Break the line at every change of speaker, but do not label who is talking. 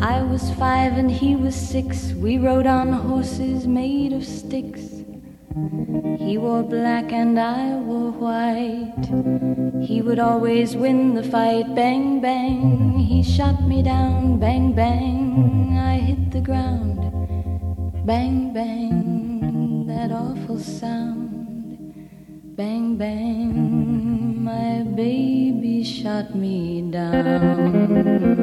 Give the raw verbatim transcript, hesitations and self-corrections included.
I was five and he was six. We rode on horses made of sticks. He wore black and I wore white. He would always win the fight. Bang, bang, he shot me down. Bang, bang, I hit the ground. Bang, bang, that awful sound. Bang, bang, my baby shot me down.